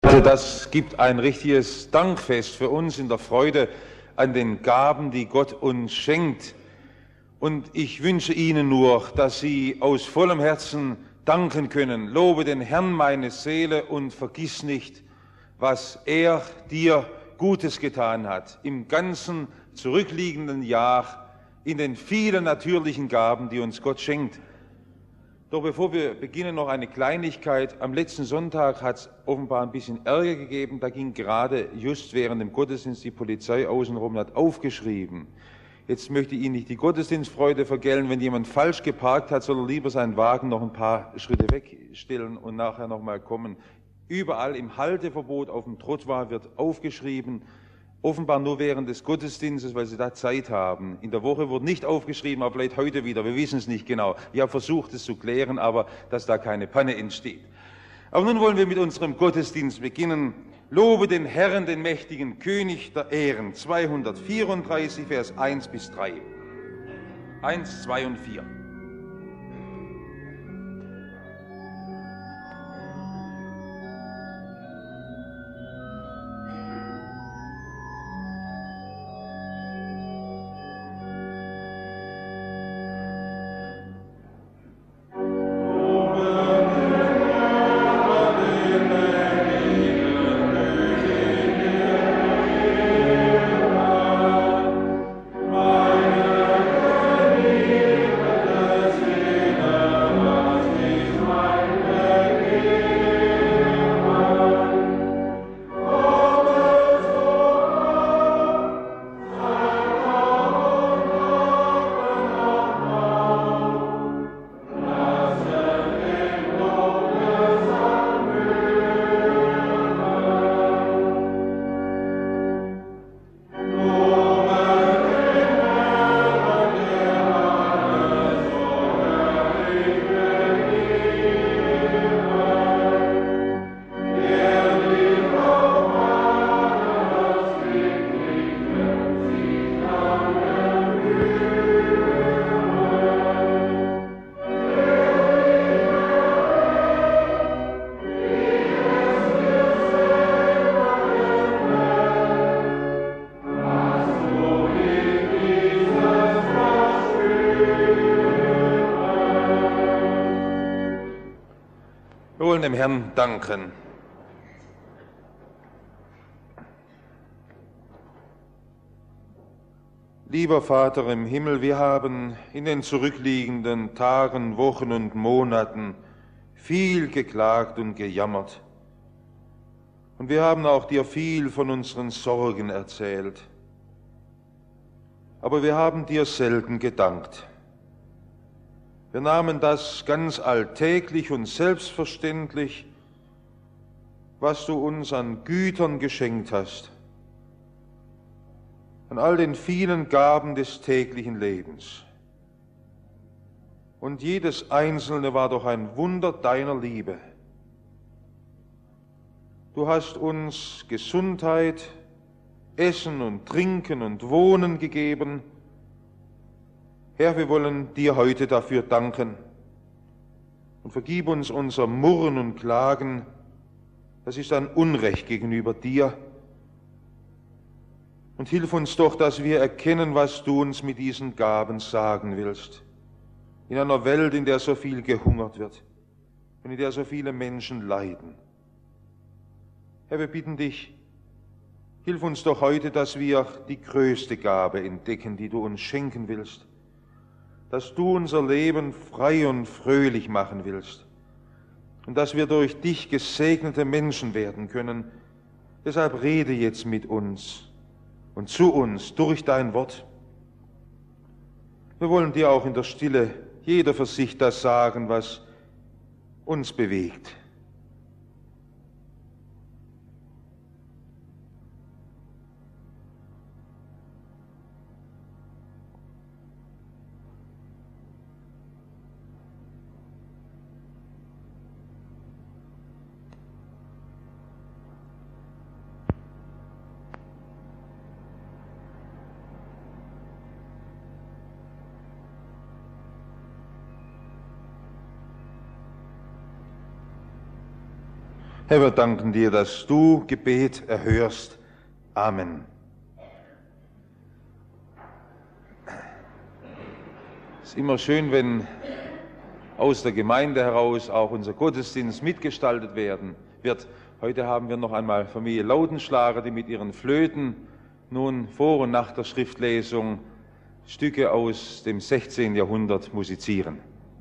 Das gibt ein richtiges Dankfest für uns in der Freude an den Gaben, die Gott uns schenkt. Und ich wünsche Ihnen nur, dass Sie aus vollem Herzen danken können. Lobe den Herrn, meine Seele, und vergiss nicht, was er dir Gutes getan hat im ganzen zurückliegenden Jahr, in den vielen natürlichen Gaben, die uns Gott schenkt. Doch bevor wir beginnen, noch eine Kleinigkeit. Am letzten Sonntag hat es offenbar ein bisschen Ärger gegeben. Da ging gerade just während dem Gottesdienst die Polizei außenrum und hat aufgeschrieben. Jetzt möchte ich Ihnen nicht die Gottesdienstfreude vergällen. Wenn jemand falsch geparkt hat, soll er lieber seinen Wagen noch ein paar Schritte wegstellen und nachher nochmal kommen. Überall im Halteverbot auf dem Trottoir wird aufgeschrieben, offenbar nur während des Gottesdienstes, weil sie da Zeit haben. In der Woche wurde nicht aufgeschrieben, aber vielleicht heute wieder, wir wissen es nicht genau. Ich habe versucht, es zu klären, aber dass da keine Panne entsteht. Aber nun wollen wir mit unserem Gottesdienst beginnen. Lobe den Herrn, den mächtigen König der Ehren. 234, Vers 1 bis 3. 1, 2 und 4. Wir wollen dem Herrn danken. Lieber Vater im Himmel, wir haben in den zurückliegenden Tagen, Wochen und Monaten viel geklagt und gejammert. Und wir haben auch dir viel von unseren Sorgen erzählt. Aber wir haben dir selten gedankt. Wir nahmen das ganz alltäglich und selbstverständlich, was du uns an Gütern geschenkt hast, an all den vielen Gaben des täglichen Lebens. Und jedes einzelne war doch ein Wunder deiner Liebe. Du hast uns Gesundheit, Essen und Trinken und Wohnen gegeben. Herr, wir wollen dir heute dafür danken und vergib uns unser Murren und Klagen. Das ist ein Unrecht gegenüber dir. Und hilf uns doch, dass wir erkennen, was du uns mit diesen Gaben sagen willst. In einer Welt, in der so viel gehungert wird und in der so viele Menschen leiden. Herr, wir bitten dich, hilf uns doch heute, dass wir die größte Gabe entdecken, die du uns schenken willst. Dass du unser Leben frei und fröhlich machen willst und dass wir durch dich gesegnete Menschen werden können. Deshalb rede jetzt mit uns und zu uns durch dein Wort. Wir wollen dir auch in der Stille jeder für sich das sagen, was uns bewegt. Herr, wir danken dir, dass du Gebet erhörst. Amen. Es ist immer schön, wenn aus der Gemeinde heraus auch unser Gottesdienst mitgestaltet wird. Heute haben wir noch einmal Familie Lautenschlager, die mit ihren Flöten nun vor und nach der Schriftlesung Stücke aus dem 16. Jahrhundert musizieren.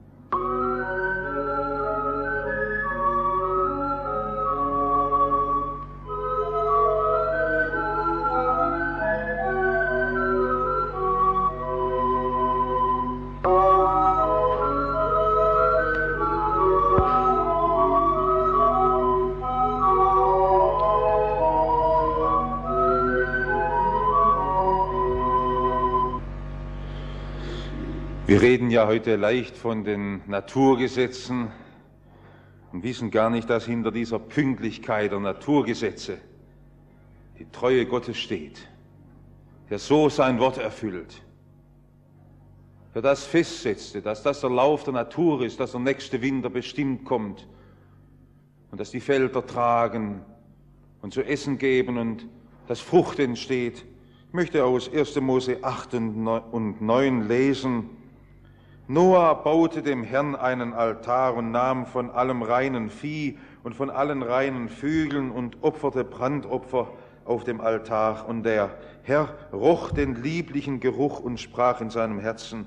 Wir reden ja heute leicht von den Naturgesetzen und wissen gar nicht, dass hinter dieser Pünktlichkeit der Naturgesetze die Treue Gottes steht, der so sein Wort erfüllt, der das festsetzte, dass das der Lauf der Natur ist, dass der nächste Winter bestimmt kommt und dass die Felder tragen und zu essen geben und dass Frucht entsteht. Ich möchte aus 1. Mose 8 und 9 lesen. Noah baute dem Herrn einen Altar und nahm von allem reinen Vieh und von allen reinen Vögeln und opferte Brandopfer auf dem Altar. Und der Herr roch den lieblichen Geruch und sprach in seinem Herzen: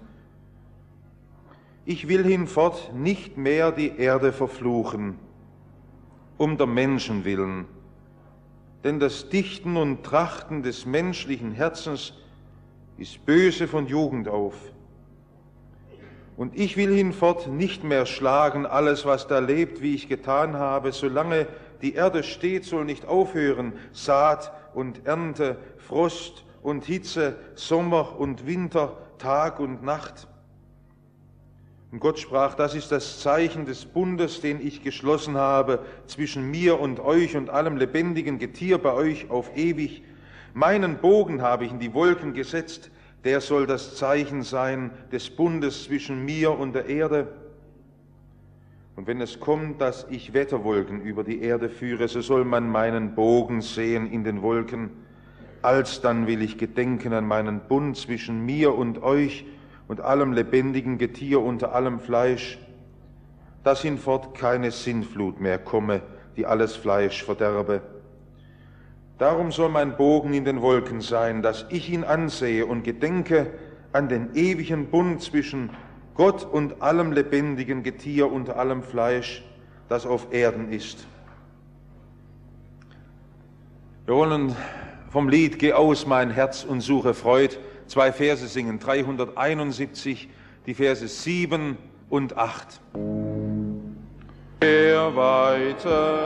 Ich will hinfort nicht mehr die Erde verfluchen, um der Menschen willen, denn das Dichten und Trachten des menschlichen Herzens ist böse von Jugend auf. Und ich will hinfort nicht mehr schlagen alles, was da lebt, wie ich getan habe. Solange die Erde steht, soll nicht aufhören Saat und Ernte, Frost und Hitze, Sommer und Winter, Tag und Nacht. Und Gott sprach: Das ist das Zeichen des Bundes, den ich geschlossen habe zwischen mir und euch und allem lebendigen Getier bei euch auf ewig. Meinen Bogen habe ich in die Wolken gesetzt. Der soll das Zeichen sein des Bundes zwischen mir und der Erde. Und wenn es kommt, dass ich Wetterwolken über die Erde führe, so soll man meinen Bogen sehen in den Wolken. Alsdann will ich gedenken an meinen Bund zwischen mir und euch und allem lebendigen Getier unter allem Fleisch, dass hinfort keine Sintflut mehr komme, die alles Fleisch verderbe. Darum soll mein Bogen in den Wolken sein, dass ich ihn ansehe und gedenke an den ewigen Bund zwischen Gott und allem lebendigen Getier unter allem Fleisch, das auf Erden ist. Wir wollen vom Lied Geh aus, mein Herz, und suche Freud 2 Verse singen, 371, die Verse 7 und 8. Der weite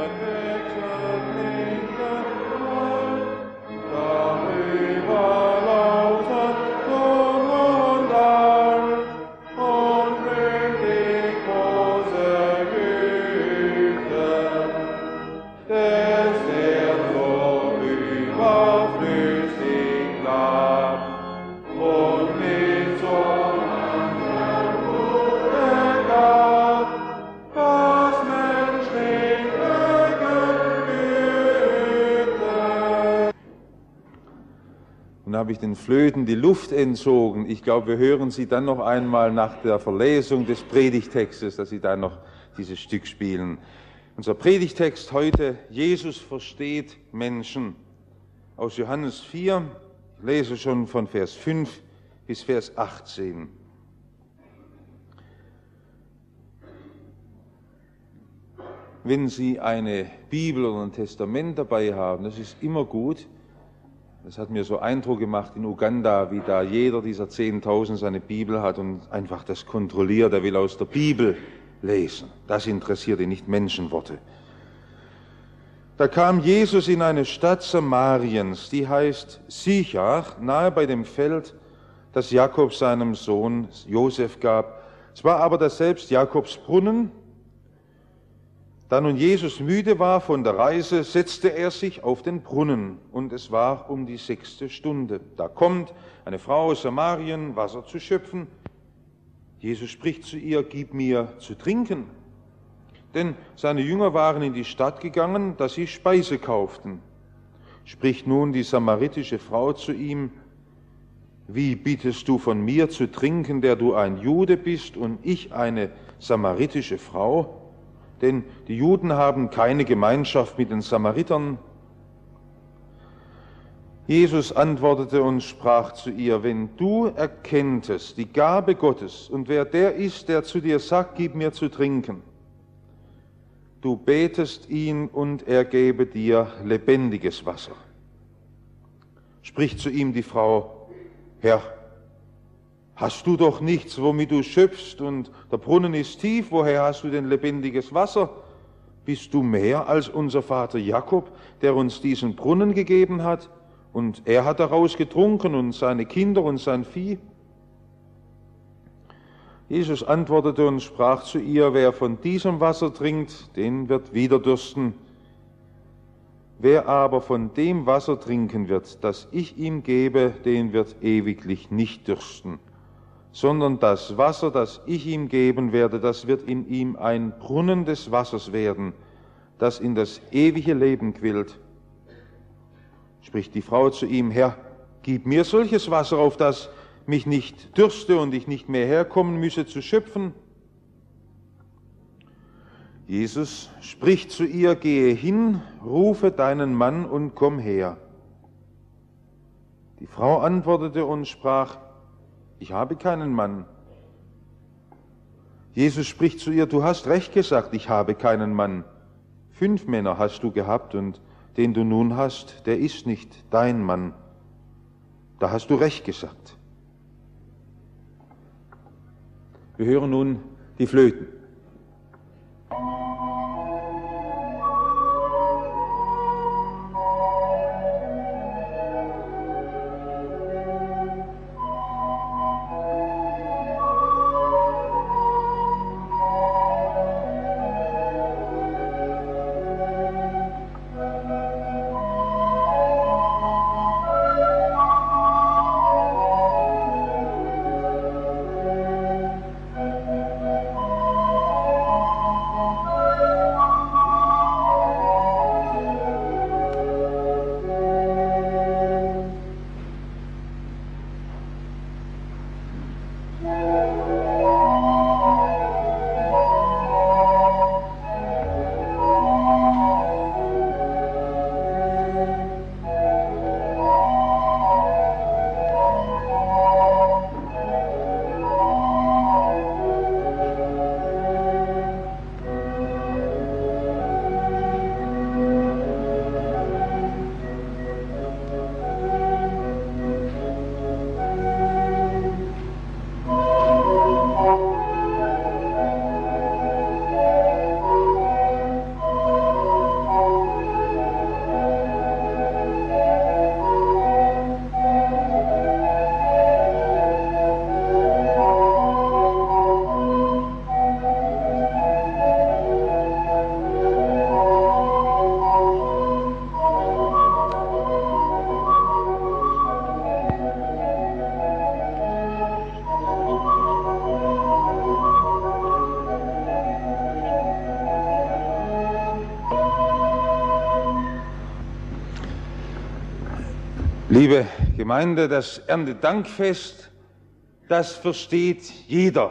habe ich den Flöten die Luft entzogen. Ich glaube, wir hören sie dann noch einmal nach der Verlesung des Predigtextes, dass sie dann noch dieses Stück spielen. Unser Predigtext heute: Jesus versteht Menschen. Aus Johannes 4, ich lese schon von Vers 5 bis Vers 18. Wenn Sie eine Bibel oder ein Testament dabei haben, das ist immer gut. Das hat mir so Eindruck gemacht in Uganda, wie da jeder dieser 10.000 seine Bibel hat und einfach das kontrolliert. Er will aus der Bibel lesen. Das interessiert ihn nicht, Menschenworte. Da kam Jesus in eine Stadt Samariens, die heißt Sichar, nahe bei dem Feld, das Jakob seinem Sohn Josef gab. Es war aber daselbst Jakobs Brunnen. Da nun Jesus müde war von der Reise, setzte er sich auf den Brunnen, und es war um die 6. Stunde. Da kommt eine Frau aus Samarien, Wasser zu schöpfen. Jesus spricht zu ihr: Gib mir zu trinken. denn seine Jünger waren in die Stadt gegangen, dass sie Speise kauften. Spricht nun die samaritische Frau zu ihm: Wie bittest du von mir zu trinken, der du ein Jude bist und ich eine samaritische Frau? Denn die Juden haben keine Gemeinschaft mit den Samaritern. Jesus antwortete und sprach zu ihr: Wenn du erkenntest die Gabe Gottes und wer der ist, der zu dir sagt, gib mir zu trinken, du betest ihn und er gebe dir lebendiges Wasser. Spricht zu ihm die Frau: Herr, hast du doch nichts, womit du schöpfst, und der Brunnen ist tief, woher hast du denn lebendiges Wasser? Bist du mehr als unser Vater Jakob, der uns diesen Brunnen gegeben hat, und er hat daraus getrunken und seine Kinder und sein Vieh? Jesus antwortete und sprach zu ihr: Wer von diesem Wasser trinkt, den wird wieder dürsten. Wer aber von dem Wasser trinken wird, das ich ihm gebe, den wird ewiglich nicht dürsten, sondern das Wasser, das ich ihm geben werde, das wird in ihm ein Brunnen des Wassers werden, das in das ewige Leben quillt. Spricht die Frau zu ihm: Herr, gib mir solches Wasser, auf das mich nicht dürste und ich nicht mehr herkommen müsse zu schöpfen. Jesus spricht zu ihr: Gehe hin, rufe deinen Mann und komm her. Die Frau antwortete und sprach: Ich habe keinen Mann. Jesus spricht zu ihr: Du hast recht gesagt, ich habe keinen Mann. 5 Männer hast du gehabt und den du nun hast, der ist nicht dein Mann. Da hast du recht gesagt. Wir hören nun die Flöten. Liebe Gemeinde, das Erntedankfest, das versteht jeder.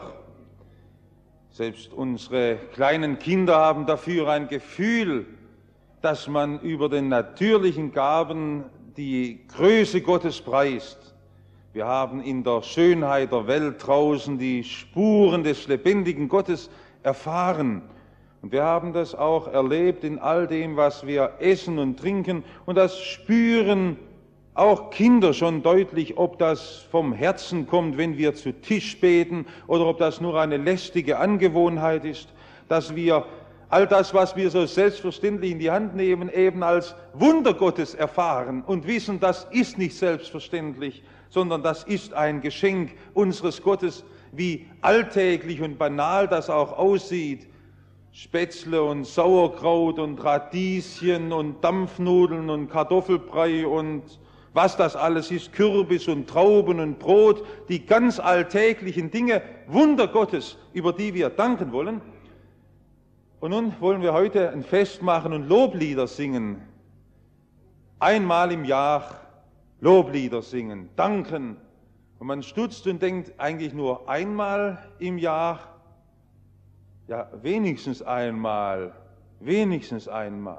Selbst unsere kleinen Kinder haben dafür ein Gefühl, dass man über den natürlichen Gaben die Größe Gottes preist. Wir haben in der Schönheit der Welt draußen die Spuren des lebendigen Gottes erfahren. Und wir haben das auch erlebt in all dem, was wir essen und trinken. Und das spüren auch Kinder schon deutlich, ob das vom Herzen kommt, wenn wir zu Tisch beten, oder ob das nur eine lästige Angewohnheit ist, dass wir all das, was wir so selbstverständlich in die Hand nehmen, eben als Wunder Gottes erfahren und wissen, das ist nicht selbstverständlich, sondern das ist ein Geschenk unseres Gottes, wie alltäglich und banal das auch aussieht. Spätzle und Sauerkraut und Radieschen und Dampfnudeln und Kartoffelbrei und was das alles ist, Kürbis und Trauben und Brot, die ganz alltäglichen Dinge, Wunder Gottes, über die wir danken wollen. Und nun wollen wir heute ein Fest machen und Loblieder singen. Einmal im Jahr Loblieder singen, danken. Und man stutzt und denkt, eigentlich nur einmal im Jahr? Ja, wenigstens einmal, wenigstens einmal.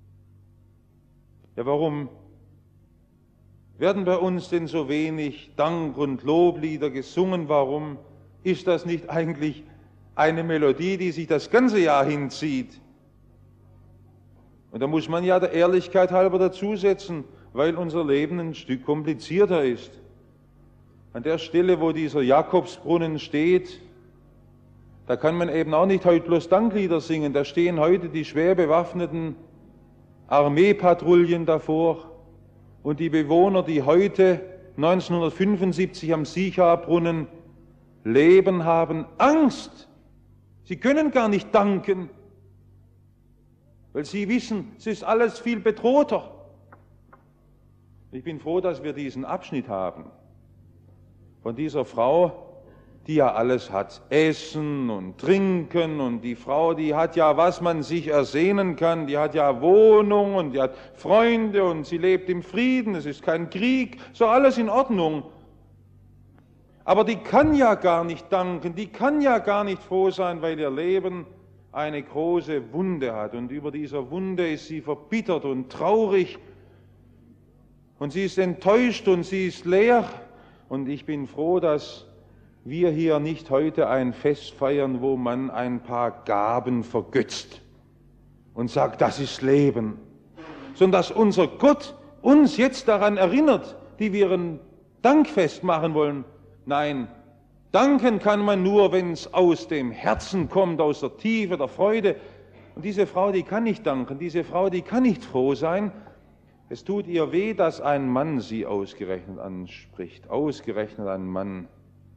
Ja, warum werden bei uns denn so wenig Dank- und Loblieder gesungen? Warum ist das nicht eigentlich eine Melodie, die sich das ganze Jahr hinzieht? Und da muss man ja der Ehrlichkeit halber dazusetzen, weil unser Leben ein Stück komplizierter ist. An der Stelle, wo dieser Jakobsbrunnen steht, da kann man eben auch nicht heute bloß Danklieder singen. Da stehen heute die schwer bewaffneten Armeepatrouillen davor und die Bewohner, die heute 1975 am Sicha-Brunnen leben, haben Angst. Sie können gar nicht danken, weil sie wissen, es ist alles viel bedrohter. Ich bin froh, dass wir diesen Abschnitt haben von dieser Frau, die ja alles hat, Essen und Trinken, und die Frau, die hat ja, was man sich ersehnen kann, die hat ja Wohnung und die hat Freunde und sie lebt im Frieden, es ist kein Krieg, so alles in Ordnung. Aber die kann ja gar nicht danken, die kann ja gar nicht froh sein, weil ihr Leben eine große Wunde hat, und über dieser Wunde ist sie verbittert und traurig und sie ist enttäuscht und sie ist leer. Und ich bin froh, dass wir hier nicht heute ein Fest feiern, wo man ein paar Gaben vergötzt und sagt, das ist Leben, sondern dass unser Gott uns jetzt daran erinnert, die wir ein Dankfest machen wollen. Nein, danken kann man nur, wenn es aus dem Herzen kommt, aus der Tiefe der Freude. Und diese Frau, die kann nicht danken, diese Frau, die kann nicht froh sein. Es tut ihr weh, dass ein Mann sie ausgerechnet anspricht, ausgerechnet ein Mann.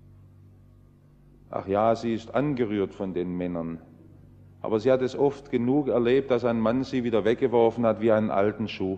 Ach ja, sie ist angerührt von den Männern, aber sie hat es oft genug erlebt, dass ein Mann sie wieder weggeworfen hat wie einen alten Schuh.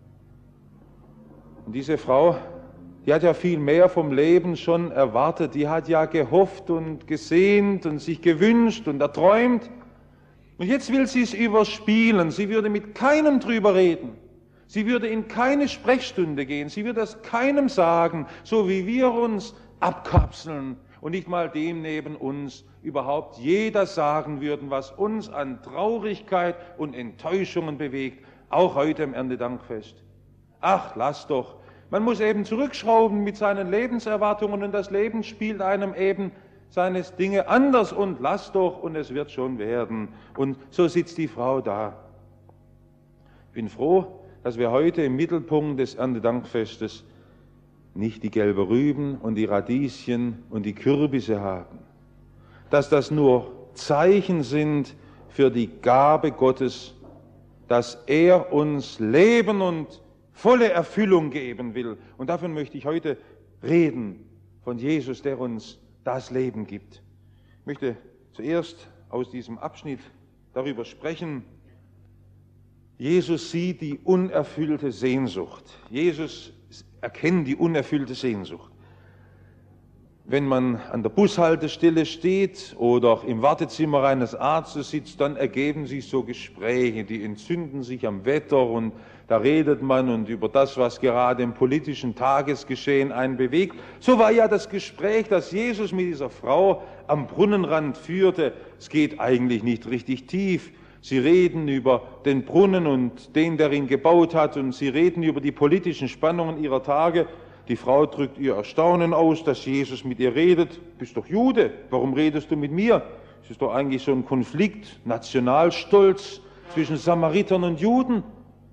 Und diese Frau, die hat ja viel mehr vom Leben schon erwartet, die hat ja gehofft und gesehnt und sich gewünscht und erträumt. Und jetzt will sie es überspielen, sie würde mit keinem drüber reden, sie würde in keine Sprechstunde gehen, sie würde es keinem sagen, so wie wir uns abkapseln und nicht mal dem neben uns überhaupt jeder sagen würden, was uns an Traurigkeit und Enttäuschungen bewegt, auch heute im Erntedankfest. Ach, lass doch. Man muss eben zurückschrauben mit seinen Lebenserwartungen, und das Leben spielt einem eben seine Dinge anders, und lass doch, und es wird schon werden. Und so sitzt die Frau da. Ich bin froh, dass wir heute im Mittelpunkt des Erntedankfestes nicht die gelben Rüben und die Radieschen und die Kürbisse haben, dass das nur Zeichen sind für die Gabe Gottes, dass er uns Leben und volle Erfüllung geben will. Und davon möchte ich heute reden, von Jesus, der uns das Leben gibt. Ich möchte zuerst aus diesem Abschnitt darüber sprechen. Jesus sieht die unerfüllte Sehnsucht. Jesus erkennt die unerfüllte Sehnsucht. Wenn man an der Bushaltestelle steht oder im Wartezimmer eines Arztes sitzt, dann ergeben sich so Gespräche, die entzünden sich am Wetter, und da redet man und über das, was gerade im politischen Tagesgeschehen einen bewegt. So war ja das Gespräch, das Jesus mit dieser Frau am Brunnenrand führte. Es geht eigentlich nicht richtig tief. Sie reden über den Brunnen und den, der ihn gebaut hat, und sie reden über die politischen Spannungen ihrer Tage. Die Frau drückt ihr Erstaunen aus, dass Jesus mit ihr redet. Du bist doch Jude, warum redest du mit mir? Es ist doch eigentlich so ein Konflikt, Nationalstolz zwischen Samaritern und Juden.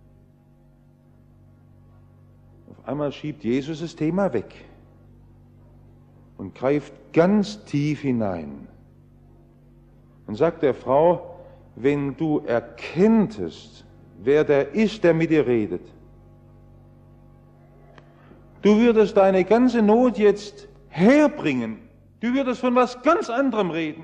Auf einmal schiebt Jesus das Thema weg und greift ganz tief hinein und sagt der Frau, wenn du erkenntest, wer der ist, der mit dir redet, du würdest deine ganze Not jetzt herbringen, du würdest von was ganz anderem reden.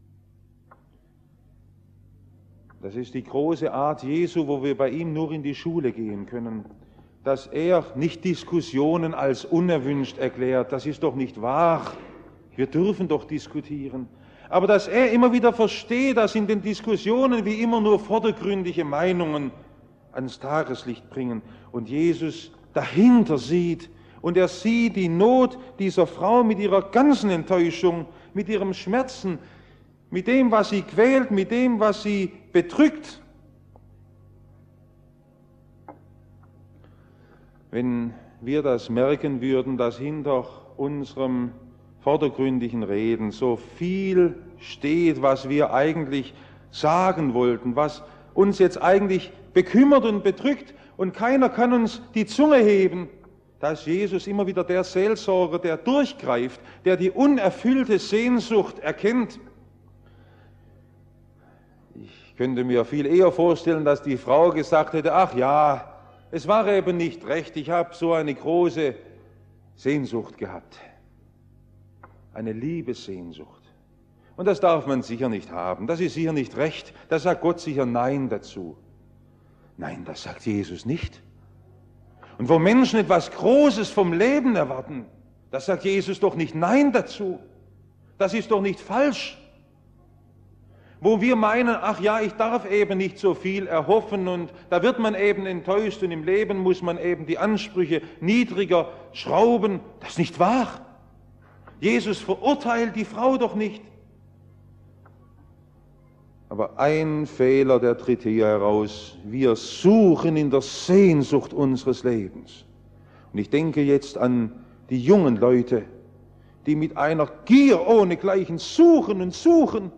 Das ist die große Art Jesu, wo wir bei ihm nur in die Schule gehen können, dass er nicht Diskussionen als unerwünscht erklärt. Das ist doch nicht wahr. Wir dürfen doch diskutieren. aber dass er immer wieder versteht, dass in den Diskussionen wie immer nur vordergründige Meinungen ans Tageslicht bringen und Jesus dahinter sieht und er sieht die Not dieser Frau mit ihrer ganzen Enttäuschung, mit ihrem Schmerzen, mit dem, was sie quält, mit dem, was sie bedrückt. Wenn wir das merken würden, dass hinter unserem vordergründigen Reden so viel steht, was wir eigentlich sagen wollten, was uns jetzt eigentlich bekümmert und bedrückt und keiner kann uns die Zunge heben, da ist Jesus immer wieder der Seelsorger, der durchgreift, der die unerfüllte Sehnsucht erkennt. Ich könnte mir viel eher vorstellen, dass die Frau gesagt hätte, ach ja, es war eben nicht recht, ich habe so eine große Sehnsucht gehabt. Eine Liebessehnsucht. Und das darf man sicher nicht haben, das ist sicher nicht recht, da sagt Gott sicher Nein dazu. Nein, das sagt Jesus nicht. Und wo Menschen etwas Großes vom Leben erwarten, das sagt Jesus doch nicht Nein dazu. Das ist doch nicht falsch. Wo wir meinen, ach ja, ich darf eben nicht so viel erhoffen und da wird man eben enttäuscht und im Leben muss man eben die Ansprüche niedriger schrauben, das ist nicht wahr. Jesus verurteilt die Frau doch nicht. Aber ein Fehler, der tritt hier heraus. Wir suchen in der Sehnsucht unseres Lebens. Und ich denke jetzt an die jungen Leute, die mit einer Gier ohnegleichen suchen und suchen.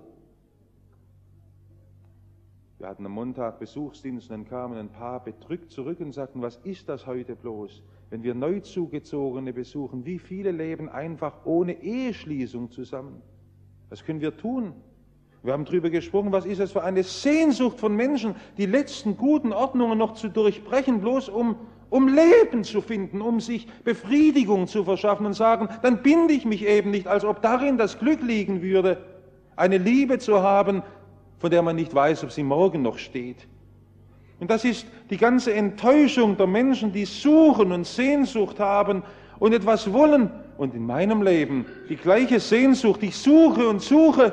Wir hatten am Montag Besuchsdienst und dann kamen ein paar bedrückt zurück und sagten, was ist das heute bloß? Wenn wir Neuzugezogene besuchen, wie viele leben einfach ohne Eheschließung zusammen? Was können wir tun? Wir haben darüber gesprochen, was ist es für eine Sehnsucht von Menschen, die letzten guten Ordnungen noch zu durchbrechen, bloß um Leben zu finden, um sich Befriedigung zu verschaffen und sagen, dann binde ich mich eben nicht, als ob darin das Glück liegen würde, eine Liebe zu haben, von der man nicht weiß, ob sie morgen noch steht. Und das ist die ganze Enttäuschung der Menschen, die suchen und Sehnsucht haben und etwas wollen. Und in meinem Leben die gleiche Sehnsucht, ich suche und suche.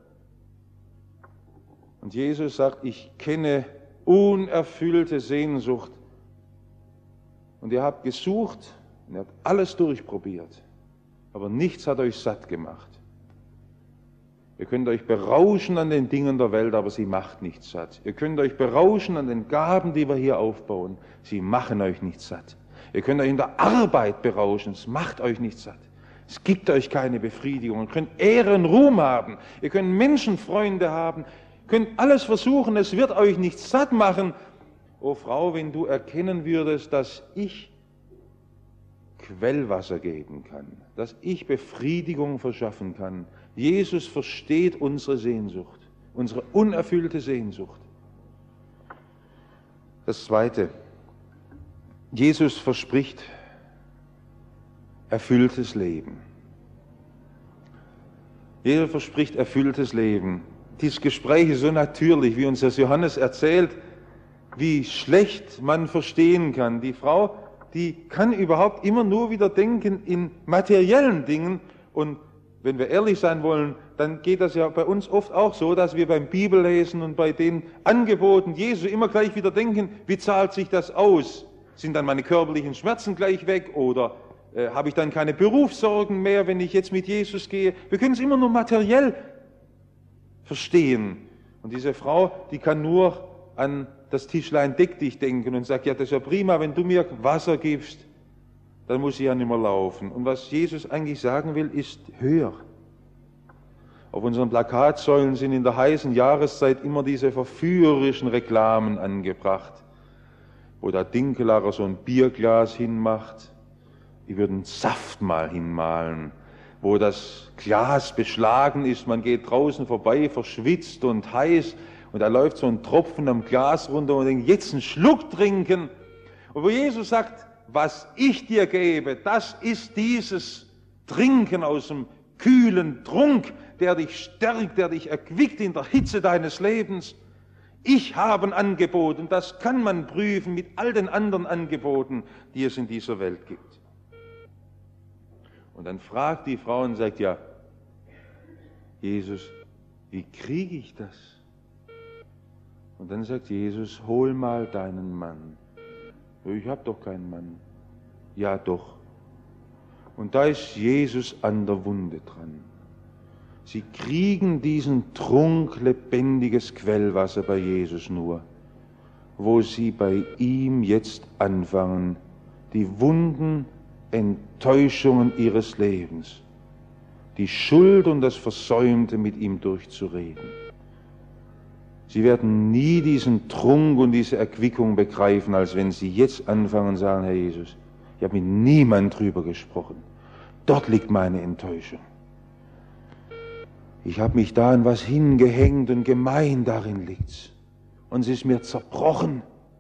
Und Jesus sagt, ich kenne unerfüllte Sehnsucht. Und ihr habt gesucht und ihr habt alles durchprobiert, aber nichts hat euch satt gemacht. Ihr könnt euch berauschen an den Dingen der Welt, aber sie macht nicht satt. Ihr könnt euch berauschen an den Gaben, die wir hier aufbauen, sie machen euch nicht satt. Ihr könnt euch in der Arbeit berauschen, es macht euch nicht satt. Es gibt euch keine Befriedigung. Ihr könnt Ehre und Ruhm haben, ihr könnt Menschenfreunde haben, könnt alles versuchen, es wird euch nicht satt machen. O Frau, wenn du erkennen würdest, dass ich Quellwasser geben kann, dass ich Befriedigung verschaffen kann. Jesus versteht unsere Sehnsucht, unsere unerfüllte Sehnsucht. Das Zweite, Jesus verspricht erfülltes Leben. Jesus verspricht erfülltes Leben. Dieses Gespräch ist so natürlich, wie uns das Johannes erzählt, wie schlecht man verstehen kann. Die Frau, die kann überhaupt immer nur wieder denken in materiellen Dingen. Und wenn wir ehrlich sein wollen, dann geht das ja bei uns oft auch so, dass wir beim Bibellesen und bei den Angeboten Jesu immer gleich wieder denken, wie zahlt sich das aus? Sind dann meine körperlichen Schmerzen gleich weg oder habe ich dann keine Berufssorgen mehr, wenn ich jetzt mit Jesus gehe? Wir können es immer nur materiell verstehen. Und diese Frau, die kann nur an das Tischlein deck dich denken und sagt, ja, das ist ja prima, wenn du mir Wasser gibst, dann muss ich ja nicht mehr laufen. Und was Jesus eigentlich sagen will, ist höher. Auf unseren Plakatsäulen sind in der heißen Jahreszeit immer diese verführerischen Reklamen angebracht, wo der Dinkelacher so ein Bierglas hinmacht, die würden Saft mal hinmalen, wo das Glas beschlagen ist, man geht draußen vorbei, verschwitzt und heiß, und da läuft so ein Tropfen am Glas runter und denkt, jetzt einen Schluck trinken. Und wo Jesus sagt, was ich dir gebe, das ist dieses Trinken aus dem kühlen Trunk, der dich stärkt, der dich erquickt in der Hitze deines Lebens. Ich habe ein Angebot und das kann man prüfen mit all den anderen Angeboten, die es in dieser Welt gibt. Und dann fragt die Frau und sagt, ja, Jesus, Wie kriege ich das? Und dann sagt Jesus, hol mal deinen Mann. Ich habe doch keinen Mann. Ja doch. Und da ist Jesus an der Wunde dran. Sie kriegen diesen Trunk lebendiges Quellwasser bei Jesus nur, wo sie bei ihm jetzt anfangen, die Wunden, Enttäuschungen ihres Lebens, die Schuld und das Versäumte mit ihm durchzureden. Sie werden nie diesen Trunk und diese Erquickung begreifen, als wenn sie jetzt anfangen und sagen, Herr Jesus, ich habe mit niemand drüber gesprochen. Dort liegt meine Enttäuschung. Ich habe mich da an was hingehängt und gemein darin liegt's. Und es ist mir zerbrochen.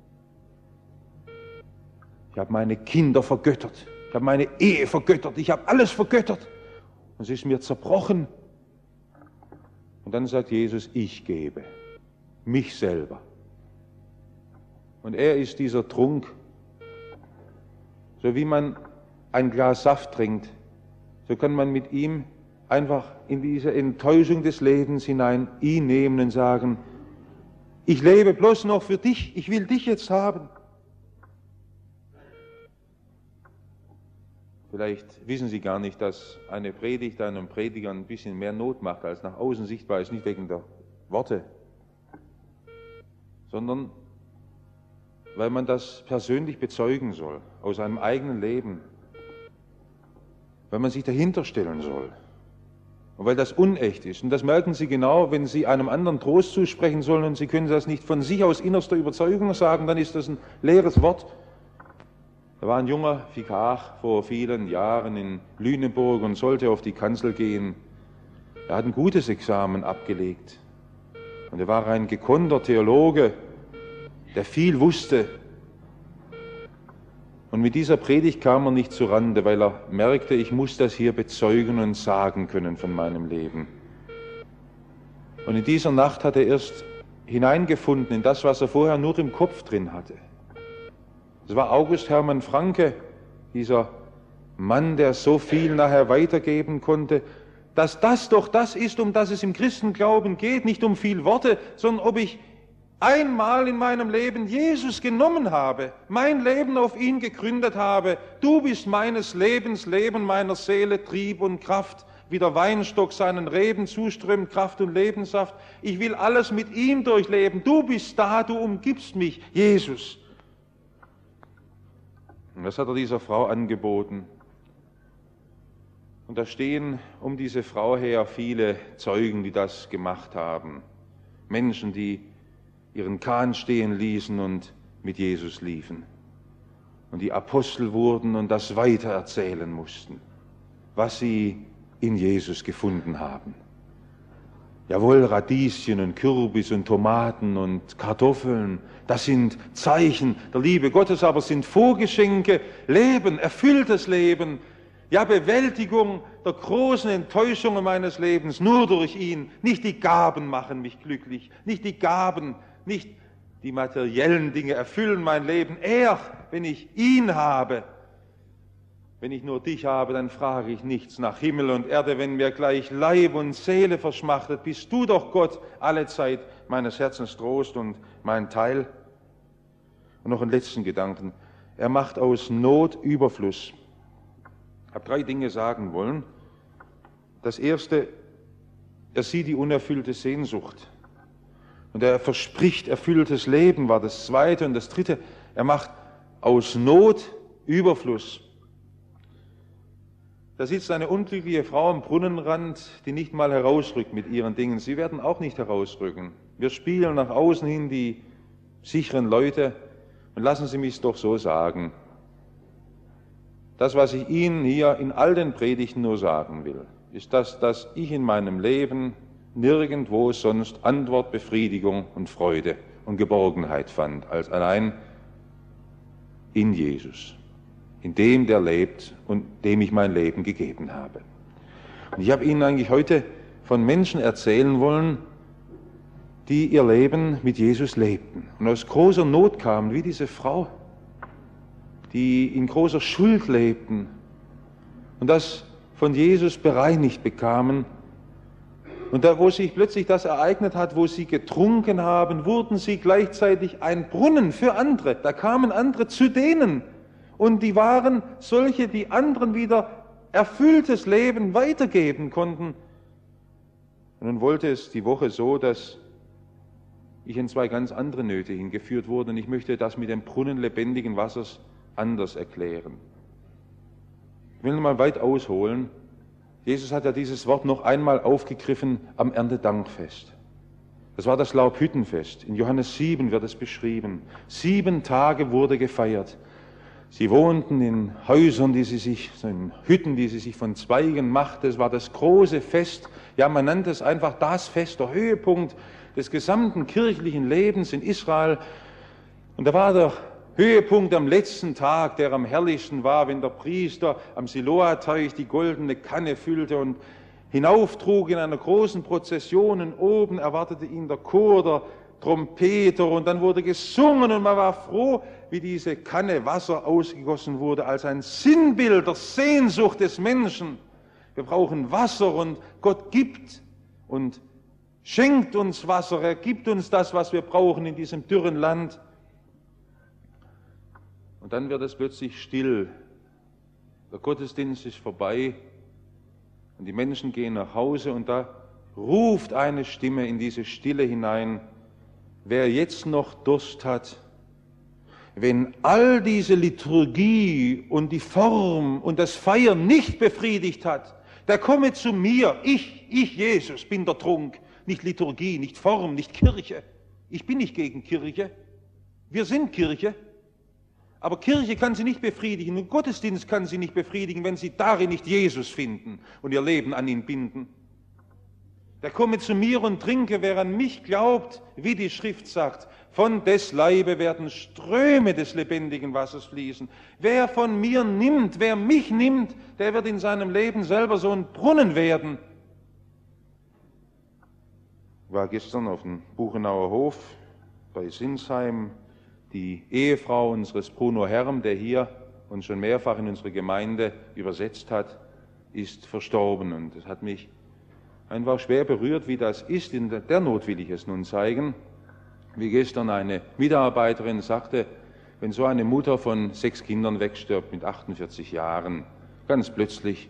Ich habe meine Kinder vergöttert. Ich habe meine Ehe vergöttert. Ich habe alles vergöttert. Und es ist mir zerbrochen. Und dann sagt Jesus, ich gebe. Mich selber. Und er ist dieser Trunk, so wie man ein Glas Saft trinkt, so kann man mit ihm einfach in diese Enttäuschung des Lebens hinein ihn nehmen und sagen, ich lebe bloß noch für dich, ich will dich jetzt haben. Vielleicht wissen Sie gar nicht, dass eine Predigt einem Prediger ein bisschen mehr Not macht, als nach außen sichtbar ist, nicht wegen der Worte, sondern weil man das persönlich bezeugen soll, aus einem eigenen Leben, weil man sich dahinter stellen soll und weil das unecht ist. Und das merken Sie genau, wenn Sie einem anderen Trost zusprechen sollen und Sie können das nicht von sich aus innerster Überzeugung sagen, dann ist das ein leeres Wort. Da war ein junger Vikar vor vielen Jahren in Lüneburg und sollte auf die Kanzel gehen. Er hat ein gutes Examen abgelegt. Und er war ein gekonnter Theologe, der viel wusste. Und mit dieser Predigt kam er nicht zurande, weil er merkte, ich muss das hier bezeugen und sagen können von meinem Leben. Und in dieser Nacht hat er erst hineingefunden in das, was er vorher nur im Kopf drin hatte. Es war August Hermann Francke, dieser Mann, der so viel nachher weitergeben konnte, dass das doch das ist, um das es im Christenglauben geht, nicht um viel Worte, sondern ob ich einmal in meinem Leben Jesus genommen habe, mein Leben auf ihn gegründet habe. Du bist meines Lebens, Leben meiner Seele, Trieb und Kraft, wie der Weinstock seinen Reben zuströmt, Kraft und Lebenssaft. Ich will alles mit ihm durchleben. Du bist da, du umgibst mich, Jesus. Und das hat er dieser Frau angeboten. Und da stehen um diese Frau her viele Zeugen, die das gemacht haben. Menschen, die ihren Kahn stehen ließen und mit Jesus liefen. Und die Apostel wurden und das weitererzählen mussten, was sie in Jesus gefunden haben. Jawohl, Radieschen und Kürbis und Tomaten und Kartoffeln, das sind Zeichen der Liebe Gottes, aber sind Vorgeschenke, Leben, erfülltes Leben, ja, Bewältigung der großen Enttäuschungen meines Lebens, nur durch ihn. Nicht die Gaben machen mich glücklich, nicht die Gaben, nicht die materiellen Dinge erfüllen mein Leben. Er, wenn ich ihn habe, wenn ich nur dich habe, dann frage ich nichts nach Himmel und Erde. Wenn mir gleich Leib und Seele verschmachtet, bist du doch Gott alle Zeit meines Herzens Trost und mein Teil. Und noch einen letzten Gedanken. Er macht aus Not Überfluss. Ich habe 3 Dinge sagen wollen. Das erste, er sieht die unerfüllte Sehnsucht. Und er verspricht erfülltes Leben, war das zweite. Und das dritte, er macht aus Not Überfluss. Da sitzt eine unglückliche Frau am Brunnenrand, die nicht mal herausrückt mit ihren Dingen. Sie werden auch nicht herausrücken. Wir spielen nach außen hin die sicheren Leute. Und lassen Sie mich es doch so sagen. Das, was ich Ihnen hier in all den Predigten nur sagen will, ist das, dass ich in meinem Leben nirgendwo sonst Antwort, Befriedigung und Freude und Geborgenheit fand, als allein in Jesus, in dem, der lebt und dem ich mein Leben gegeben habe. Und ich habe Ihnen eigentlich heute von Menschen erzählen wollen, die ihr Leben mit Jesus lebten und aus großer Not kamen, wie diese Frau, die in großer Schuld lebten und das von Jesus bereinigt bekamen Und da, wo sich plötzlich das ereignet hat, wo sie getrunken haben, wurden sie gleichzeitig ein Brunnen für andere. Da kamen andere zu denen. Und die waren solche, die anderen wieder erfülltes Leben weitergeben konnten. Und nun wollte es die Woche so, dass ich in 2 ganz andere Nöte hingeführt wurde. Und ich möchte das mit dem Brunnen lebendigen Wassers anders erklären. Ich will noch mal weit ausholen. Jesus hat ja dieses Wort noch einmal aufgegriffen am Erntedankfest. Das war das Laubhüttenfest. In Johannes 7 wird es beschrieben. 7 Tage wurde gefeiert. Sie wohnten in Häusern, in Hütten, die sie sich von Zweigen machten. Es war das große Fest. Ja, man nannte es einfach das Fest, der Höhepunkt des gesamten kirchlichen Lebens in Israel. Und da war der Höhepunkt am letzten Tag, der am herrlichsten war, wenn der Priester am Siloa-Teich die goldene Kanne füllte und hinauftrug in einer großen Prozession. Und oben erwartete ihn der Chor, der Trompeter, und dann wurde gesungen und man war froh, wie diese Kanne Wasser ausgegossen wurde, als ein Sinnbild der Sehnsucht des Menschen. Wir brauchen Wasser und Gott gibt und schenkt uns Wasser. Er gibt uns das, was wir brauchen in diesem dürren Land. Und dann wird es plötzlich still. Der Gottesdienst ist vorbei und die Menschen gehen nach Hause und da ruft eine Stimme in diese Stille hinein: Wer jetzt noch Durst hat, wenn all diese Liturgie und die Form und das Feiern nicht befriedigt hat, der komme zu mir. Ich, Jesus, bin der Trunk. Nicht Liturgie, nicht Form, nicht Kirche. Ich bin nicht gegen Kirche. Wir sind Kirche. Aber Kirche kann sie nicht befriedigen und Gottesdienst kann sie nicht befriedigen, wenn sie darin nicht Jesus finden und ihr Leben an ihn binden. Der komme zu mir und trinke, wer an mich glaubt, wie die Schrift sagt. Von des Leibe werden Ströme des lebendigen Wassers fließen. Wer von mir nimmt, wer mich nimmt, der wird in seinem Leben selber so ein Brunnen werden. Ich war gestern auf dem Buchenauer Hof bei Sinsheim. Die Ehefrau unseres Bruno Herm, der hier uns schon mehrfach in unsere Gemeinde übersetzt hat, ist verstorben. Und es hat mich einfach schwer berührt, wie das ist. In der Not will ich es nun zeigen. Wie gestern eine Mitarbeiterin sagte, wenn so eine Mutter von 6 Kindern wegstirbt mit 48 Jahren, ganz plötzlich,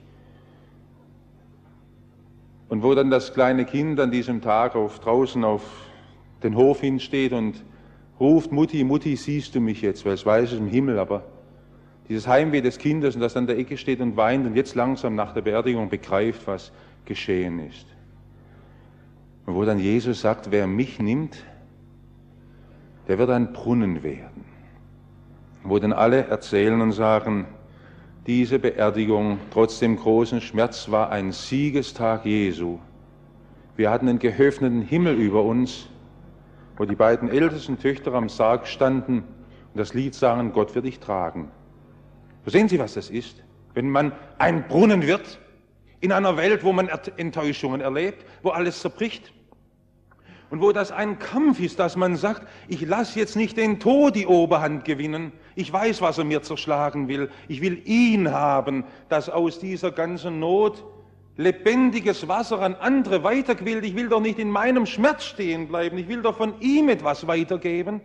und wo dann das kleine Kind an diesem Tag draußen auf den Hof hinsteht und ruft: Mutti, Mutti, siehst du mich jetzt? Weil es weiß es im Himmel, aber dieses Heimweh des Kindes, und das an der Ecke steht und weint und jetzt langsam nach der Beerdigung begreift, was geschehen ist. Und wo dann Jesus sagt, wer mich nimmt, der wird ein Brunnen werden. Wo dann alle erzählen und sagen, diese Beerdigung trotz dem großen Schmerz war ein Siegestag Jesu. Wir hatten einen geöffneten Himmel über uns, wo die beiden ältesten Töchter am Sarg standen und das Lied sangen, Gott wird dich tragen. Verstehen Sie, was das ist? Wenn man ein Brunnen wird, in einer Welt, wo man Enttäuschungen erlebt, wo alles zerbricht und wo das ein Kampf ist, dass man sagt, ich lasse jetzt nicht den Tod die Oberhand gewinnen, ich weiß, was er mir zerschlagen will, ich will ihn haben, dass aus dieser ganzen Not lebendiges Wasser an andere weiterquillt. Ich will doch nicht in meinem Schmerz stehen bleiben. Ich will doch von ihm etwas weitergeben.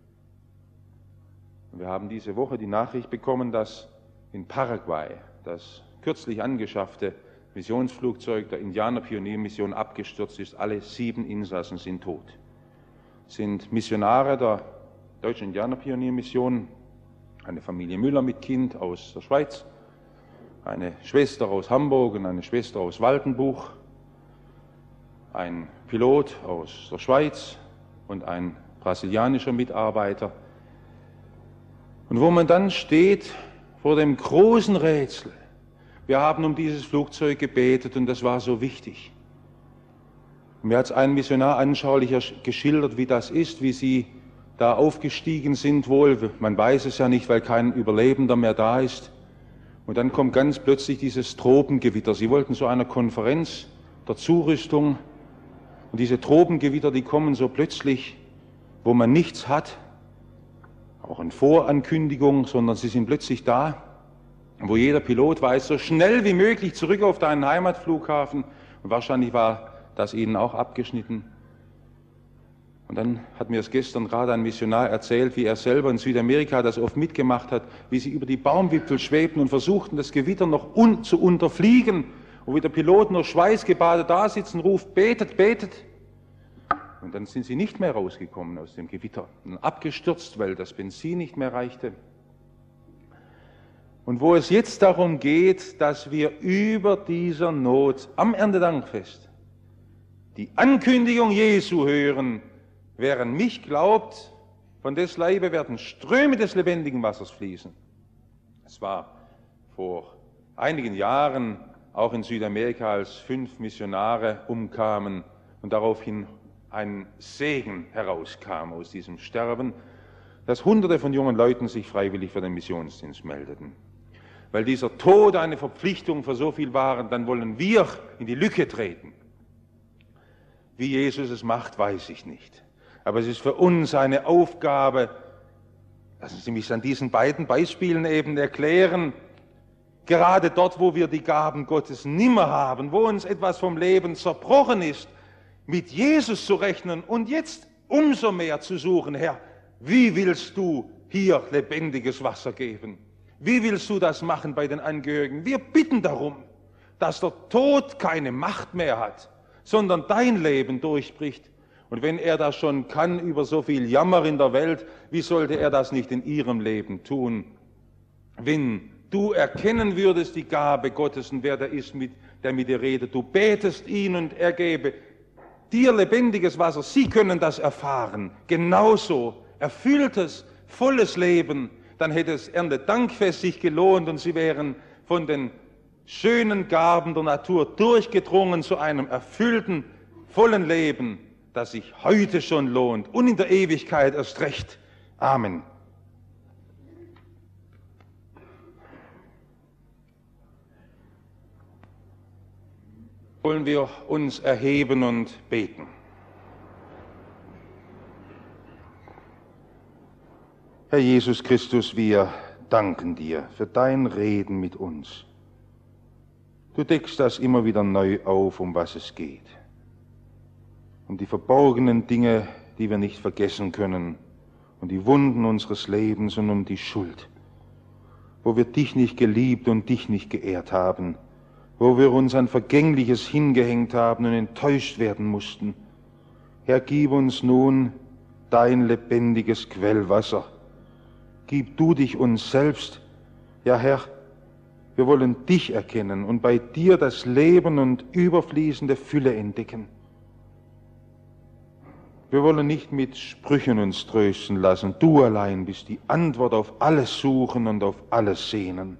Wir haben diese Woche die Nachricht bekommen, dass in Paraguay das kürzlich angeschaffte Missionsflugzeug der Indianerpioniermission abgestürzt ist. Alle 7 Insassen sind tot. Es sind Missionare der Deutschen Indianerpioniermission, eine Familie Müller mit Kind aus der Schweiz, eine Schwester aus Hamburg und eine Schwester aus Waldenbuch, ein Pilot aus der Schweiz und ein brasilianischer Mitarbeiter. Und wo man dann steht vor dem großen Rätsel, wir haben um dieses Flugzeug gebetet und das war so wichtig. Und mir hat es ein Missionar anschaulicher geschildert, wie das ist, wie sie da aufgestiegen sind wohl. Man weiß es ja nicht, weil kein Überlebender mehr da ist. Und dann kommt ganz plötzlich dieses Tropengewitter. Sie wollten zu einer Konferenz der Zurüstung. Und diese Tropengewitter, die kommen so plötzlich, wo man nichts hat, auch in Vorankündigung, sondern sie sind plötzlich da, wo jeder Pilot weiß, so schnell wie möglich zurück auf deinen Heimatflughafen. Und wahrscheinlich war das ihnen auch abgeschnitten. Und dann hat mir es gestern gerade ein Missionar erzählt, wie er selber in Südamerika das oft mitgemacht hat, wie sie über die Baumwipfel schwebten und versuchten, das Gewitter noch zu unterfliegen, und wie der Pilot noch schweißgebadet da sitzt und ruft, betet, betet. Und dann sind sie nicht mehr rausgekommen aus dem Gewitter, und abgestürzt, weil das Benzin nicht mehr reichte. Und wo es jetzt darum geht, dass wir über dieser Not am Erntedankfest die Ankündigung Jesu hören, wer an mich glaubt, von des Leibe werden Ströme des lebendigen Wassers fließen. Es war vor einigen Jahren auch in Südamerika, als 5 Missionare umkamen und daraufhin ein Segen herauskam aus diesem Sterben, dass Hunderte von jungen Leuten sich freiwillig für den Missionsdienst meldeten. Weil dieser Tod eine Verpflichtung für so viel war, dann wollen wir in die Lücke treten. Wie Jesus es macht, weiß ich nicht. Aber es ist für uns eine Aufgabe, lassen Sie mich an diesen beiden Beispielen eben erklären, gerade dort, wo wir die Gaben Gottes nimmer haben, wo uns etwas vom Leben zerbrochen ist, mit Jesus zu rechnen und jetzt umso mehr zu suchen, Herr, wie willst du hier lebendiges Wasser geben? Wie willst du das machen bei den Angehörigen? Wir bitten darum, dass der Tod keine Macht mehr hat, sondern dein Leben durchbricht. Und wenn er das schon kann über so viel Jammer in der Welt, wie sollte er das nicht in ihrem Leben tun? Wenn du erkennen würdest die Gabe Gottes und wer der ist, der mit dir redet, du betest ihn und er gebe dir lebendiges Wasser. Sie können das erfahren, genauso erfülltes, volles Leben. Dann hätte es Erntedankfest sich gelohnt und sie wären von den schönen Gaben der Natur durchgedrungen zu einem erfüllten, vollen Leben, das sich heute schon lohnt und in der Ewigkeit erst recht. Amen. Wollen wir uns erheben und beten. Herr Jesus Christus, wir danken dir für dein Reden mit uns. Du deckst das immer wieder neu auf, um was es geht. Um die verborgenen Dinge, die wir nicht vergessen können, und die Wunden unseres Lebens und um die Schuld, wo wir dich nicht geliebt und dich nicht geehrt haben, wo wir uns an Vergängliches hingehängt haben und enttäuscht werden mussten. Herr, gib uns nun dein lebendiges Quellwasser. Gib du dich uns selbst. Ja, Herr, wir wollen dich erkennen und bei dir das Leben und überfließende Fülle entdecken. Wir wollen nicht mit Sprüchen uns trösten lassen. Du allein bist die Antwort auf alles Suchen und auf alles Sehnen.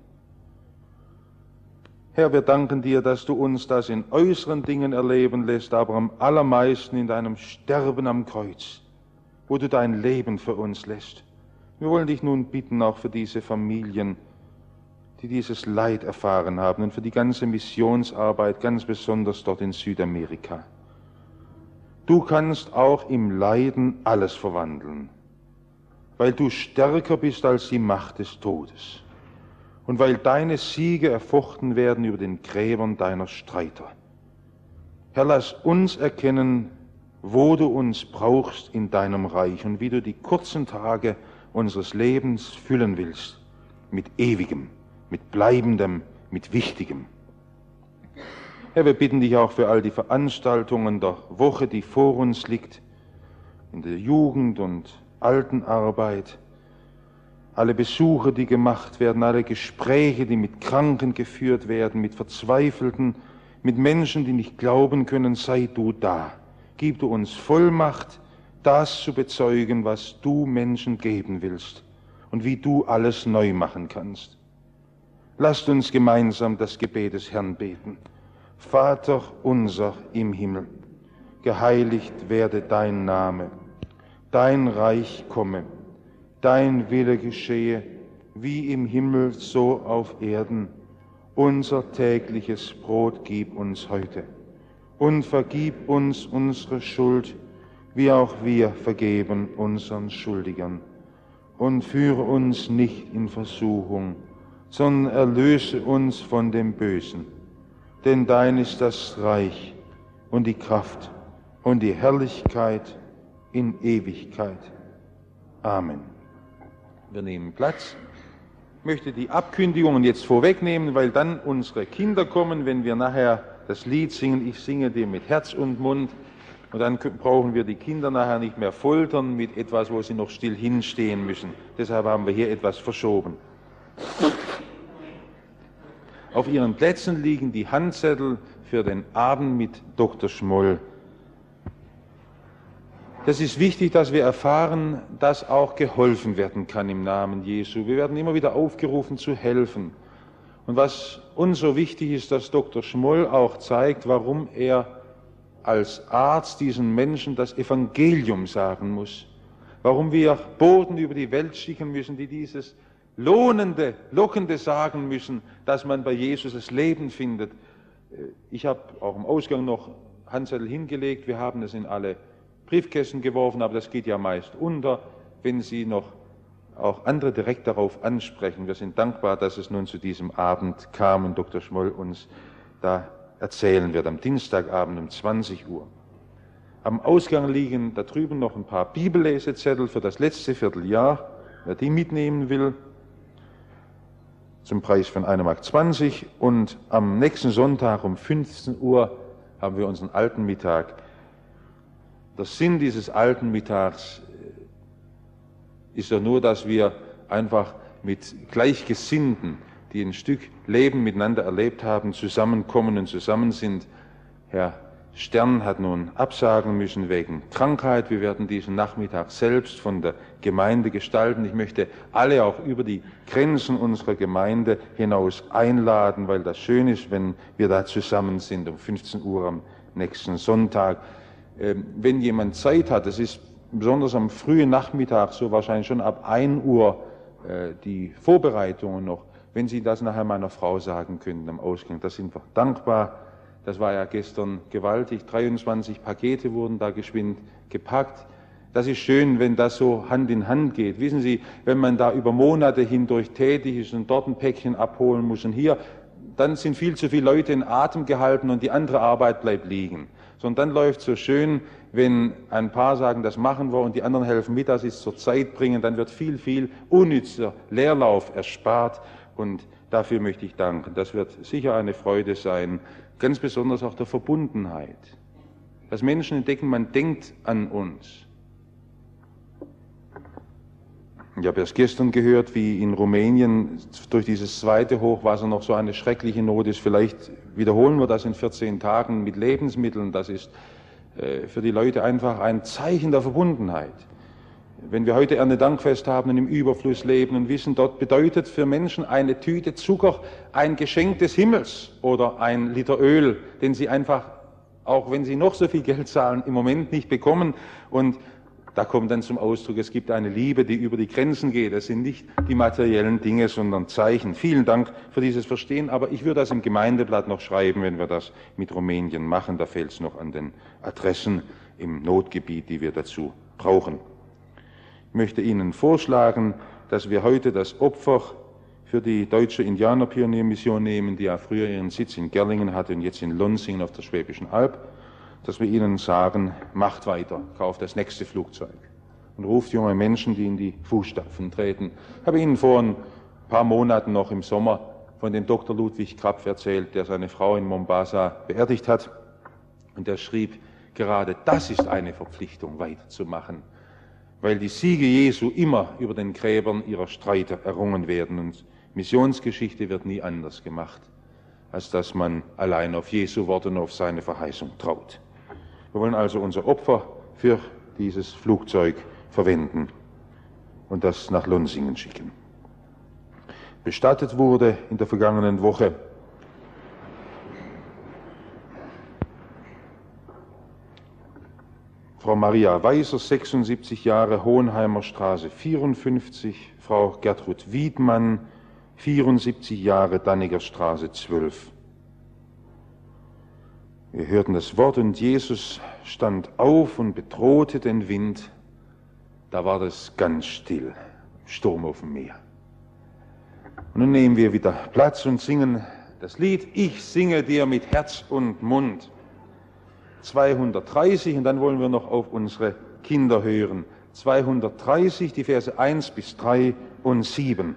Herr, wir danken dir, dass du uns das in äußeren Dingen erleben lässt, aber am allermeisten in deinem Sterben am Kreuz, wo du dein Leben für uns lässt. Wir wollen dich nun bitten, auch für diese Familien, die dieses Leid erfahren haben und für die ganze Missionsarbeit, ganz besonders dort in Südamerika. Du kannst auch im Leiden alles verwandeln, weil du stärker bist als die Macht des Todes. Und weil deine Siege erfochten werden über den Gräbern deiner Streiter. Herr, lass uns erkennen, wo du uns brauchst in deinem Reich und wie du die kurzen Tage unseres Lebens füllen willst, mit Ewigem, mit Bleibendem, mit Wichtigem. Herr, wir bitten dich auch für all die Veranstaltungen der Woche, die vor uns liegt, in der Jugend- und Altenarbeit, alle Besuche, die gemacht werden, alle Gespräche, die mit Kranken geführt werden, mit Verzweifelten, mit Menschen, die nicht glauben können, sei du da. Gib du uns Vollmacht, das zu bezeugen, was du Menschen geben willst und wie du alles neu machen kannst. Lasst uns gemeinsam das Gebet des Herrn beten. Vater unser im Himmel, geheiligt werde dein Name, dein Reich komme, dein Wille geschehe, wie im Himmel, so auf Erden. Unser tägliches Brot gib uns heute und vergib uns unsere Schuld, wie auch wir vergeben unseren Schuldigern. Und führe uns nicht in Versuchung, sondern erlöse uns von dem Bösen. Denn dein ist das Reich, und die Kraft und die Herrlichkeit in Ewigkeit. Amen. Wir nehmen Platz. Ich möchte die Abkündigungen jetzt vorwegnehmen, weil dann unsere Kinder kommen, wenn wir nachher das Lied singen. Ich singe dir mit Herz und Mund. Und dann brauchen wir die Kinder nachher nicht mehr foltern mit etwas, wo sie noch still hinstehen müssen. Deshalb haben wir hier etwas verschoben. Auf Ihren Plätzen liegen die Handzettel für den Abend mit Dr. Schmoll. Das ist wichtig, dass wir erfahren, dass auch geholfen werden kann im Namen Jesu. Wir werden immer wieder aufgerufen zu helfen. Und was uns so wichtig ist, dass Dr. Schmoll auch zeigt, warum er als Arzt diesen Menschen das Evangelium sagen muss. Warum wir Boten über die Welt schicken müssen, die dieses lohnende, lockende sagen müssen, dass man bei Jesus das Leben findet. Ich habe auch im Ausgang noch Handzettel hingelegt. Wir haben es in alle Briefkästen geworfen, aber das geht ja meist unter, wenn Sie noch auch andere direkt darauf ansprechen. Wir sind dankbar, dass es nun zu diesem Abend kam und Dr. Schmoll uns da erzählen wird, am Dienstagabend um 20 Uhr. Am Ausgang liegen da drüben noch ein paar Bibellesezettel für das letzte Vierteljahr, wer die mitnehmen will, zum Preis von 1,20 Mark. Und am nächsten Sonntag um 15 Uhr haben wir unseren Altenmittag. Der Sinn dieses Altenmittags ist ja nur, dass wir einfach mit Gleichgesinnten, die ein Stück Leben miteinander erlebt haben, zusammenkommen und zusammen sind. Herr Stern hat nun absagen müssen wegen Krankheit. Wir werden diesen Nachmittag selbst von der Gemeinde gestalten. Ich möchte alle auch über die Grenzen unserer Gemeinde hinaus einladen, weil das schön ist, wenn wir da zusammen sind um 15 Uhr am nächsten Sonntag. Wenn jemand Zeit hat, es ist besonders am frühen Nachmittag, so wahrscheinlich schon ab 1 Uhr, die Vorbereitungen noch, wenn Sie das nachher meiner Frau sagen könnten am Ausgang, da sind wir dankbar. Das war ja gestern gewaltig, 23 Pakete wurden da geschwind gepackt. Das ist schön, wenn das so Hand in Hand geht. Wissen Sie, wenn man da über Monate hindurch tätig ist und dort ein Päckchen abholen muss und hier, dann sind viel zu viele Leute in Atem gehalten und die andere Arbeit bleibt liegen. Sondern dann läuft es so schön, wenn ein paar sagen, das machen wir und die anderen helfen mit, dass sie es zur Zeit bringen, dann wird viel, viel unnützer Leerlauf erspart und dafür möchte ich danken. Das wird sicher eine Freude sein, ganz besonders auch der Verbundenheit. Dass Menschen entdecken, man denkt an uns. Ich habe erst gestern gehört, wie in Rumänien durch dieses zweite Hochwasser noch so eine schreckliche Not ist. Vielleicht wiederholen wir das in 14 Tagen mit Lebensmitteln. Das ist für die Leute einfach ein Zeichen der Verbundenheit. Wenn wir heute Erntedankfest haben und im Überfluss leben und wissen, dort bedeutet für Menschen eine Tüte Zucker ein Geschenk des Himmels oder ein Liter Öl, den sie einfach, auch wenn sie noch so viel Geld zahlen, im Moment nicht bekommen. Und da kommt dann zum Ausdruck, es gibt eine Liebe, die über die Grenzen geht. Es sind nicht die materiellen Dinge, sondern Zeichen. Vielen Dank für dieses Verstehen, aber ich würde das im Gemeindeblatt noch schreiben, wenn wir das mit Rumänien machen. Da fehlt es noch an den Adressen im Notgebiet, die wir dazu brauchen. Ich möchte Ihnen vorschlagen, dass wir heute das Opfer für die deutsche Indianerpioniermission nehmen, die ja früher ihren Sitz in Gerlingen hatte und jetzt in Lonsingen auf der Schwäbischen Alb, dass wir ihnen sagen, macht weiter, kauft das nächste Flugzeug und ruft junge Menschen, die in die Fußstapfen treten. Ich habe Ihnen vor ein paar Monaten noch im Sommer von dem Dr. Ludwig Krapf erzählt, der seine Frau in Mombasa beerdigt hat. Und er schrieb, gerade das ist eine Verpflichtung, weiterzumachen, weil die Siege Jesu immer über den Gräbern ihrer Streiter errungen werden. Und Missionsgeschichte wird nie anders gemacht, als dass man allein auf Jesu Wort und auf seine Verheißung traut. Wir wollen also unser Opfer für dieses Flugzeug verwenden und das nach Lonsingen schicken. Bestattet wurde in der vergangenen Woche Frau Maria Weiser, 76 Jahre, Hohenheimer Straße 54, Frau Gertrud Wiedmann, 74 Jahre, Danniger Straße 12. Wir hörten das Wort und Jesus stand auf und bedrohte den Wind. Da war das ganz still, Sturm auf dem Meer. Und nun nehmen wir wieder Platz und singen das Lied, ich singe dir mit Herz und Mund. 230 und dann wollen wir noch auf unsere Kinder hören. 230, die Verse 1 bis 3 und 7.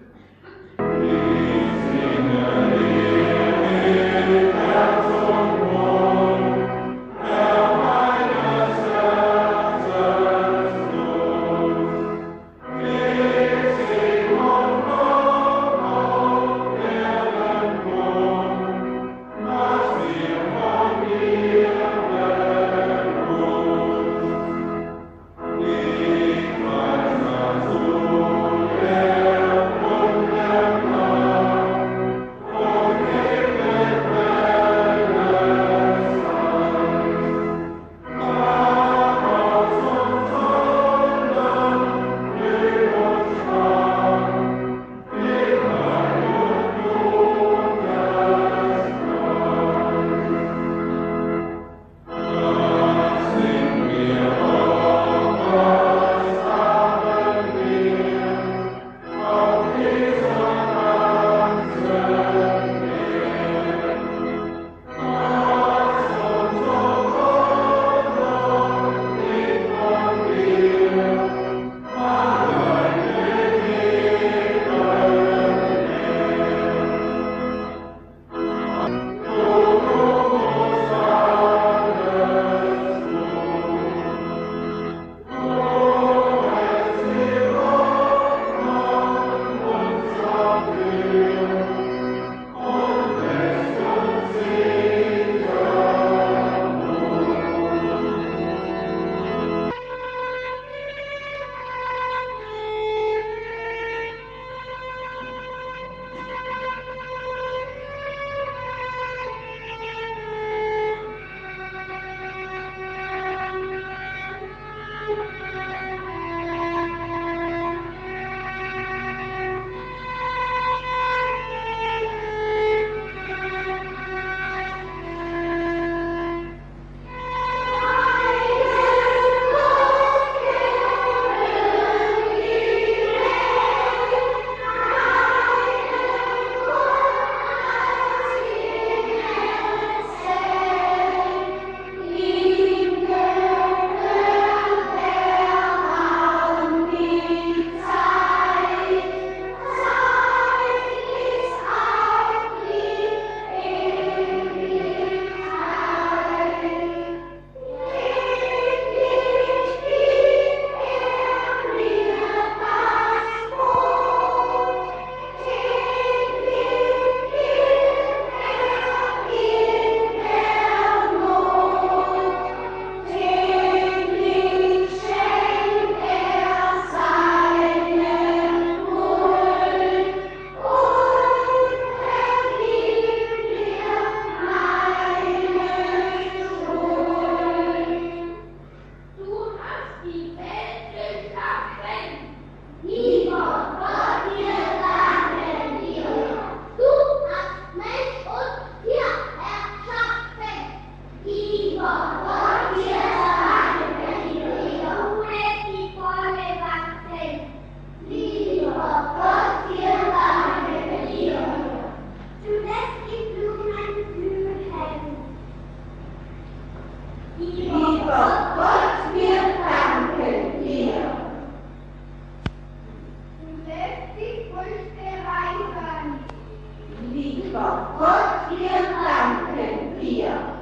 Lieber Gott, wir danken dir.